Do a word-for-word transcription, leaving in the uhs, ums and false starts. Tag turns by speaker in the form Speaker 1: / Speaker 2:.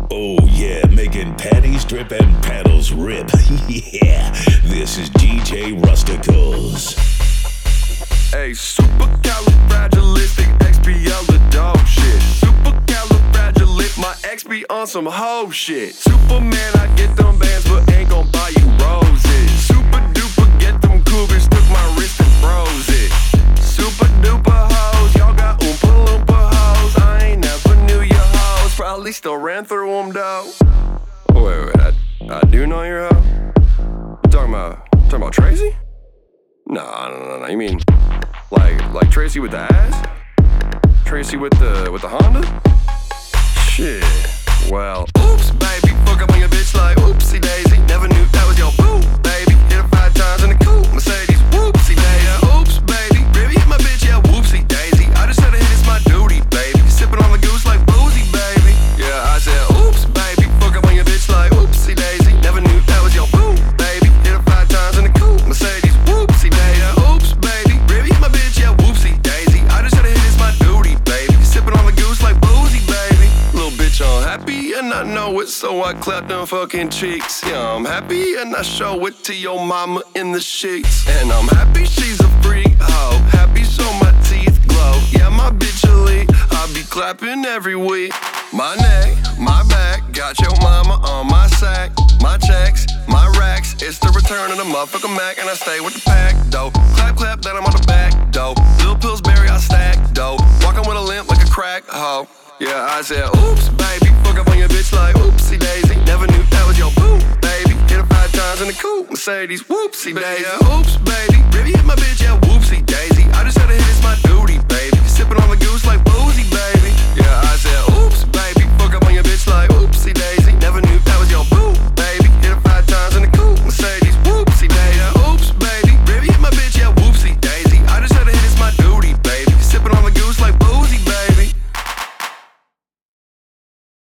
Speaker 1: Oh yeah, making panties drip and paddles rip. Yeah, this is D J Rusticals.
Speaker 2: Hey, supercalifragilisticexpialidocious shit. Supercalifragilistic, my ex be on some hoe shit. Superman, I get them bands, but ain't gon' buy you roses. Super duper, get them cougars, took my wrist and froze it. Super duper hoes, y'all got oompa loompa hoes. I ain't never knew your hoes, probably still ran through them though. Wait, wait, I, I do know your hoe? You talking about, talking about Tracy? No, no, no, no, you mean like like Tracy with the ass? Tracy with the with the Honda? Shit. Well, oops, baby, fuck up on your bitch like oopsie daisy. Never knew that was your boo, baby. Hit her five times in the coupe, Mercedes, whoopsie daisy. Oops, baby, baby, hit my bitch, yeah, whoopsie daisy. I just said it, it's my duty, baby. Sipping on the goose like boozy, baby. Yeah, I said, oops, baby, fuck up on your bitch like oopsie daisy. Never knew that was your boo, baby. Hit her five times in the coupe, Mercedes, whoopsie daisy. Oops, baby, baby, hit my bitch, yeah, whoopsie daisy. I just said it, it's my duty, baby. Sipping on the goose like boozy, baby. Little bitch, I'm happy and I know it, so I clap them fucking cheeks. Yeah, I'm happy and I show it to your mama in the sheets. And I'm happy she's a freak, oh, happy so my teeth glow. Yeah, my bitch elite, I be clapping every week. My neck, my back, got your mama on my sack. My checks, my racks, it's the return of the motherfucking Mac. And I stay with the pack, though. Clap, clap, then I'm on the back, though. Lil Pillsbury, I stack, though. Walking with a limp like a crack hoe. Yeah, I said, oops, baby, fuck up on your bitch like oopsie daisy. Never knew that was your boo, baby. Hit her five times in the coupe, Mercedes, whoopsie daisy. Oops, baby, baby, hit my bitch, yeah, whoopsie daisy. I just had to hit his